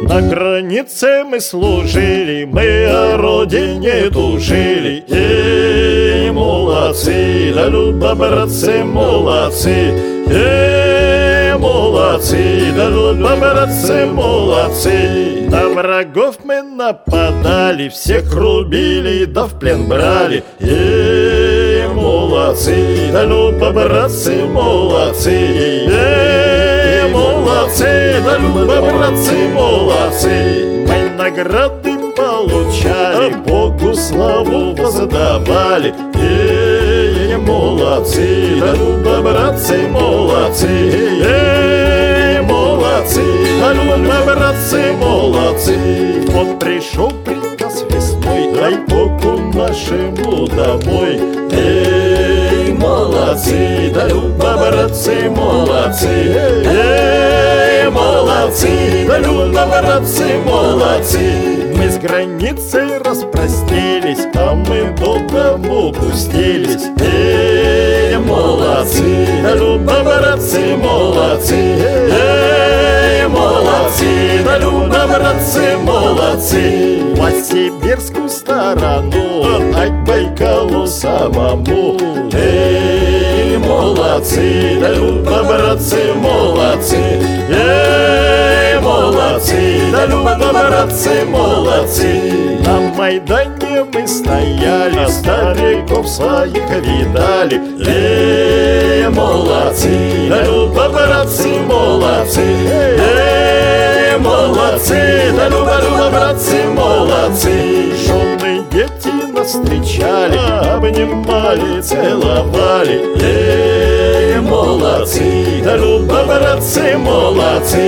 На границе мы служили, мы о родине тужили. Эй, молодцы, да люба, братцы, молодцы. Эй, молодцы, да люба, братцы, молодцы. На врагов мы нападали, всех рубили, да в плен брали. Эй, молодцы, да люба, братцы, молодцы. Эй, молодцы, да люба, братцы, молодцы. Мы награды получали, Богу славу воздавали. Эй, молодцы, да люба, братцы, молодцы. Эй, молодцы, да люба, братцы, молодцы. Вот пришел приказ весной, дай Богу нашему домой. Эй, молодцы, да люба, братцы, молодцы. Эй, молодцы, да люба, братцы, молодцы. Мы с границей распростились, а мы до дому пустились. Эй, молодцы, да люба, братцы, молодцы. Эй, молодцы, да люба, братцы, молодцы. По сибирскую сторону, а к Байкалу самому. Эй, молодцы, да люба, братцы, молодцы. Эй, молодцы, да люба, братцы, молодцы. На Майдане мы стояли, стариков своих видали. Эй, молодцы, да люба, братцы, молодцы. Эй, молодцы, да люба, братцы, молодцы. Жены, дети нас встречали, обнимали, целовали. Эй, молодцы, да люба, братцы, молодцы.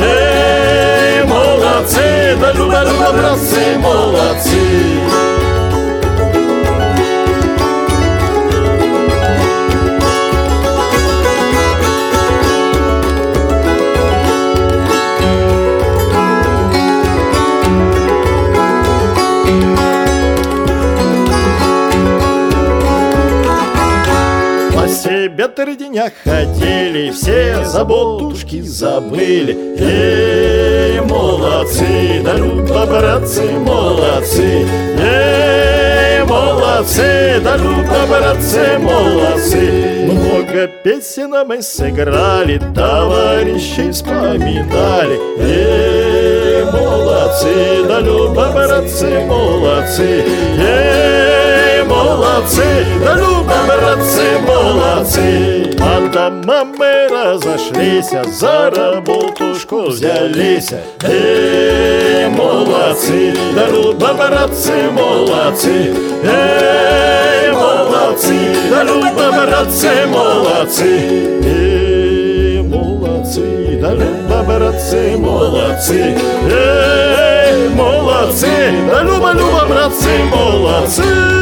Эй, молодцы, да люба, братцы, молодцы. Себе 3 дня ходили, все заботушки забыли. Эй, молодцы, да люба, братцы, молодцы. Эй, молодцы, да люба, братцы, молодцы. Много песен мы сыграли, товарищей вспоминали. Эй, молодцы, да люба, братцы, молодцы. Эй, молодцы, да люба, братцы, молодцы. По домам мы разошлись, за работушку взялись. Эй, молодцы, да люба, братцы, молодцы. Эй, молодцы, да люба, братцы, молодцы. Эй, молодцы, да люба, братцы, молодцы. Эй, молодцы, да люба, братцы, молодцы.